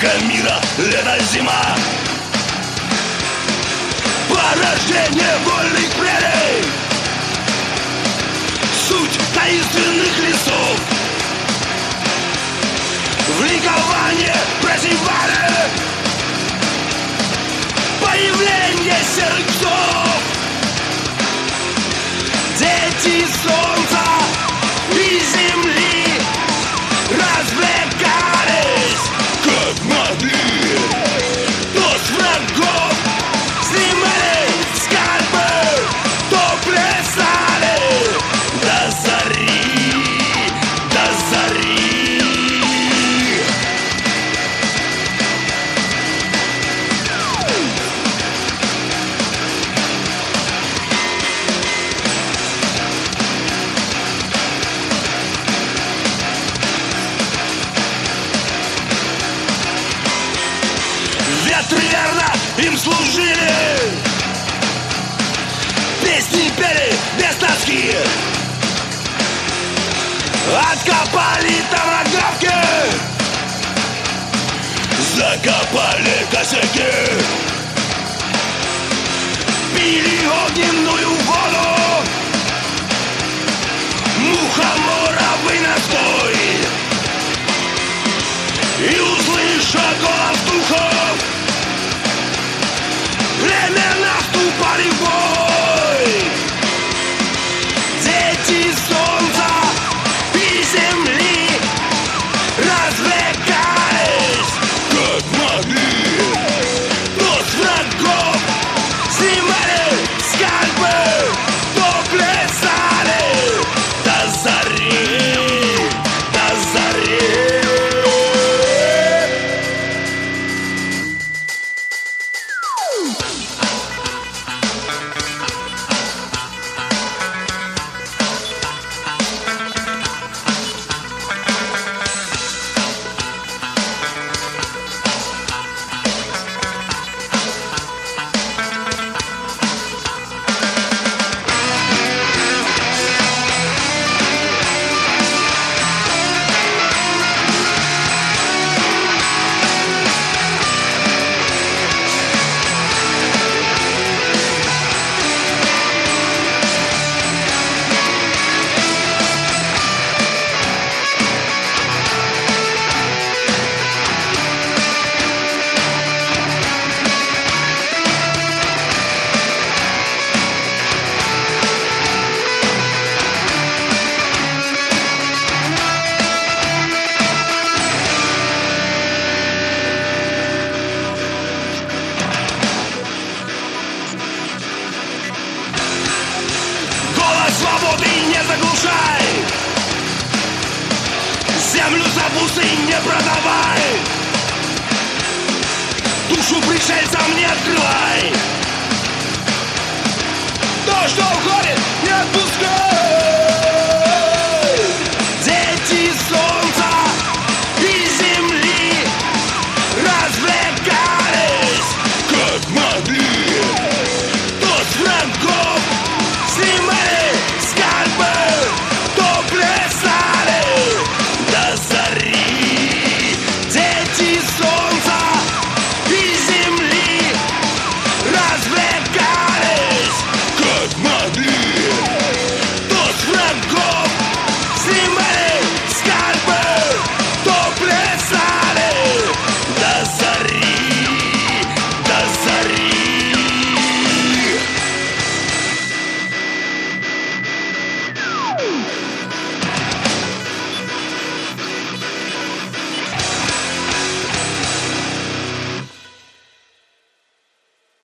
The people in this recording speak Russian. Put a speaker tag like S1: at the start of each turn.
S1: Загадка мира, лето-зима. Порождение вольных прерий, суть таинственных лесов. В ликование прозевали появление серых псов. Дети солнца и земли развлекались как могли. То с врагов снимали скальпы, то плясали до зари, до зари. Ветры верно им служили, песни пели без тоски. Откопали томагавки, закопали косяки, пили огненную воду, мухоморовый настой. И услыша голос духов, племена вступали в бой. Дети солнца и земли развлекались как могли. То с врагов снимали скальпы, то плясали до зари, до зари. Свободы не заглушай, землю за бусы не продавай, душу пришельцам не открывай. То, что уходит, не отпускай.